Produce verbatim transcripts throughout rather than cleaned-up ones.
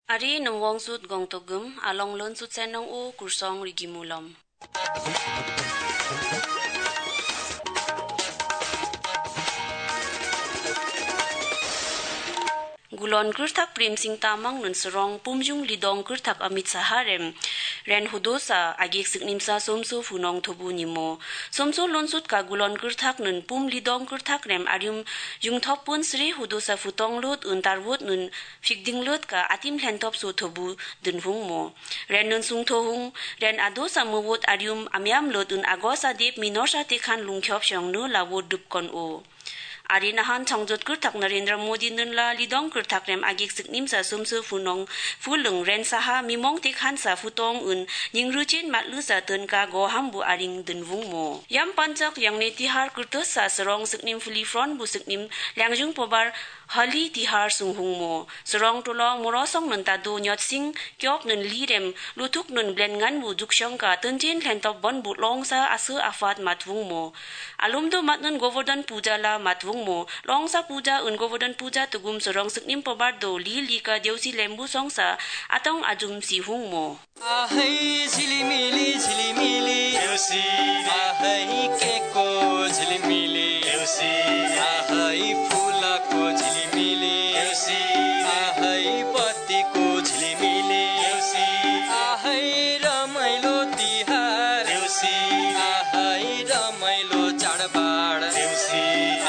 Ari nungwong sut gong togum along lon sut senong o kursong rigimulam. Gulon kurtak prem sing tamang nun serong pumjung lidong kurtak amit saharem ren hudosa agik siknimsa somso funong tobu nimo somso lonsut ka gulon kurtak nun pum lidong kurtak rem arium jung thopun sri hudosa futong lot un tarwot nun fikding lot ka atim lentop so tobu dunhung mo ren nun sung thohung ren adosa muwot arium amyam lot un agosa dep minorsa tekhan lungkhyop syong nu lawot dup kon o Ari nahan changjot kurtak Narendra Modi nunla lidong kurtak rem agik siknim sa sumsu funong fulung ren saha mimong tikhan sa futong un ningruchin matlu sa tunka go hambu aring dunvung mo. Yam pancak yang ne tihar kurtos sa serong siknim fuli front bu siknim langjung pobar hali tihar sunghung mo. Serong tulong murosong nun tadu nyot sing kyop nun lirem lutuk nun blen ngan bu duksyong ka tunjin lentop bon bu long sa asu afat matvung mo. Alum do mat nun govardhan puja la matvung mo long sa puja un govardhan puja tugum serong siknim pobar do li li ka deusi lembu song sa atong ajum si hung mo. Ahai zilimili zilimili deusi ahai keko zilimili deusi ahai fulako zilimili deusi ahai patiko zilimili deusi ahai ramailo tihar deusi ahai ramailo chadbad deusi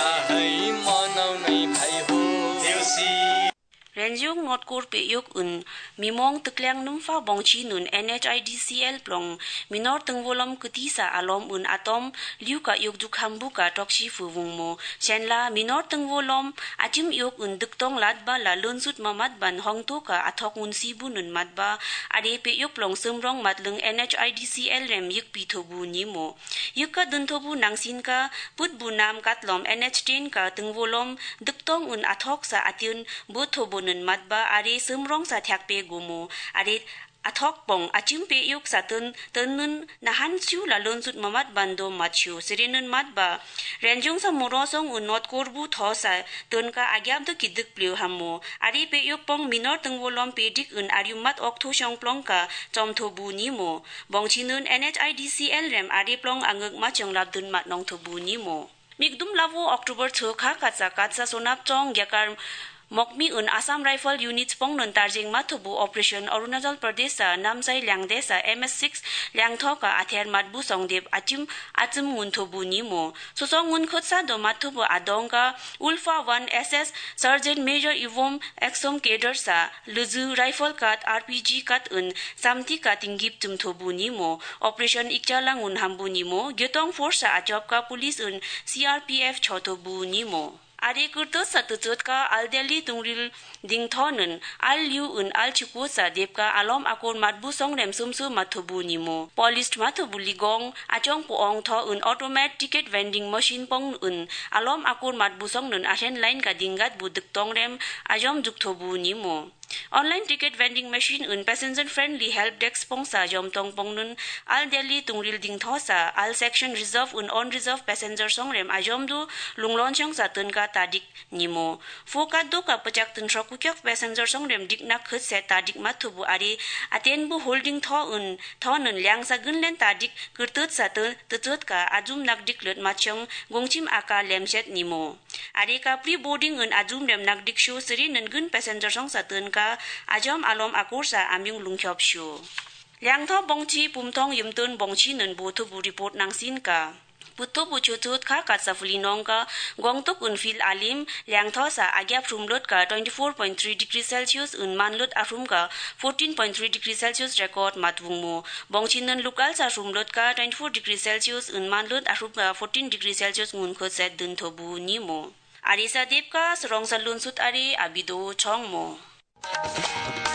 ahai manaunai bhai ho deusi Renjung not kor pe yok un mimong tekliang numfa bongchi nun N H I D C L plong minor tengvolom ketisa alom un atom liu ka yok duk hambu ka tokshi fu wung mo chenla minor tengvolom achim yok un duktong latba la lunsut mamat ban hongto ka athok un sibu nun matba ade pe yok plong sumrong matlung N H I D C L rem yik pi thobu ni mo yik ka dun thobu nangsin ka put bu nam katlom N H ten ka tengvolom duktong un athok sa atyun bo thobu nun matba are sumrong sa thakpe gumo are athok pong achimpe yuk sa tun tunun nahan chu la lonsut mamat bando machu sirinun matba renjung sa morosong unot korbu thosa tunka agyam to kidik pleu hammo are pe yuk pong minor tengwolom pedik un aryumat oktho shong plong ka chomtho bu ni mo bongchinun N H I D C L rem are plong anguk ma chong labdun mat nong thobu ni mo mikdum lavo October thokha katsa katsa sonap chong yakar Mokmi un Assam Rifle Units pong nun tarjing mathubu Operation Arunachal Pradesh sa namsai lyangde sa M S six lyangtho ka ather matbu songdep achim achim ngun thobu ni mo susong ngun khotsa do mathubu adongka Ulfa one S S Sergeant Major Ivom Exom Cadre sa luzu rifle kat R P G kat un samti ka tingip tum thobu ni mo Operation Ikchalang un hambu ni mo gyotong force sa achop ka police un C R P F chothobu ni mo Ari kurto satutut ka al Delhi tungril ding thonen al liu un al chiku sa depka alom akon matbu song rem sumsu mathubu nimo polished mathubu ligong achong poong tho un automatic ticket vending machine pong un alom akon matbu song nun asen line ka dingat budik tong rem ajom jukthobu nimo Online ticket vending machine un passenger friendly help desk pong sa jom tong pong nun al Delhi tungril ding thosa al section reserve un on reserve passenger song rem ajom du lunglon chong sa tun ka tadik nimo fokat do ka pachak tun shokukyak passenger song rem dik nak khut se tadik mathubu ari aten bu holding tho un tho nun lyang sa gunlen tadik kurtut sa tu tutut ka ajum nak dik lut machong gongchim aka lemset nimo ari ka pre boarding un ajum rem nak dik show sri nun gun passenger song sa tun ka ajom alom akursa amyung lungkhyop shu lyangtho bongchi pumthong yumtun bongchi nun bothu bu report nangsin ka Puto buchutut ka katsa fulinong ka gongtok un fil alim lyangtho sa agyap rumlot ka twenty-four point three degrees Celsius un manlot arum ka fourteen point three degrees Celsius record matwung mo bongchinon lokal sa rumlot ka twenty-four degrees Celsius un manlot arum ka fourteen degrees Celsius ngun khot set dun thobu ni mo Arisa depka serong sa lunsut ari abido chong mo